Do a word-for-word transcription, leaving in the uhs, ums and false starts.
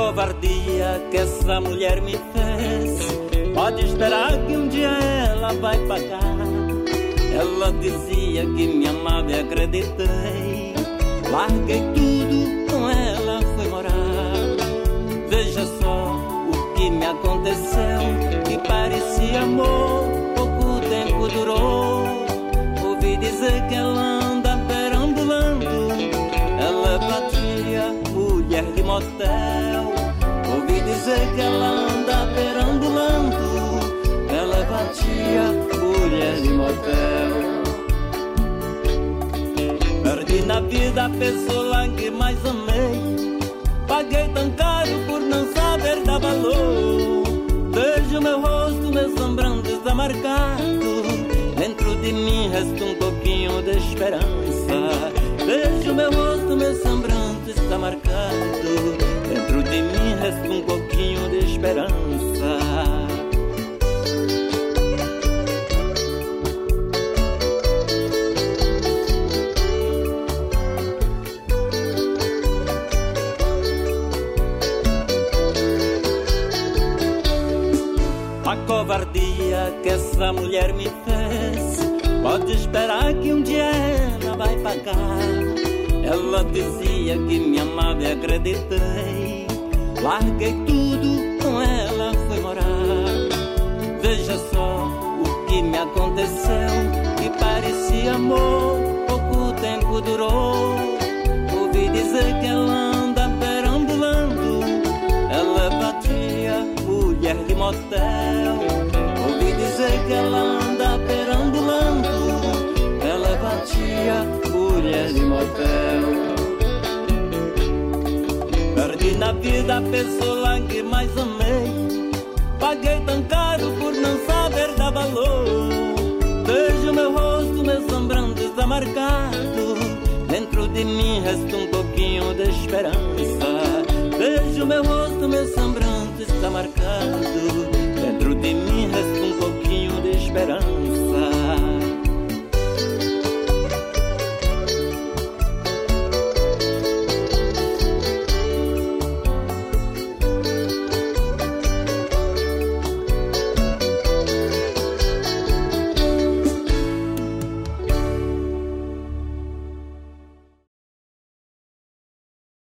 covardia que essa mulher me fez, pode esperar que um dia ela vai pagar. Ela dizia que me amava e acreditei, larguei tudo, com ela fui morar. Veja só o que me aconteceu, que parecia amor, pouco tempo durou. Ouvi dizer que ela anda perambulando, ela é vadia, mulher de motel. Ouvi dizer que ela anda perambulando, ela é vadia, mulher de motel. Perdi na vida a pessoa que mais amei, paguei tão caro por não saber dar valor. Vejo meu rosto, meu semblante está marcado, dentro de mim resta um pouquinho de esperança. Vejo meu rosto, meu semblante está marcado, dentro de mim resta um pouquinho de esperança. A covardia que essa mulher me fez, pode esperar que um dia ela vai pagar. Ela dizia que me amava e acreditei, larguei tudo, com ela fui morar. Veja só o que me aconteceu, que parecia amor, pouco tempo durou. Ouvi dizer que ela anda perambulando, ela é vadia, mulher de motel. Ouvi dizer que ela anda perambulando, ela é vadia, mulher de motel. Perdi na vida a pessoa que mais amei, paguei tão caro por não saber dar valor. Vejo meu rosto, meu semblante está marcado, dentro de mim resta um pouquinho de esperança. Vejo meu rosto, meu semblante está marcado,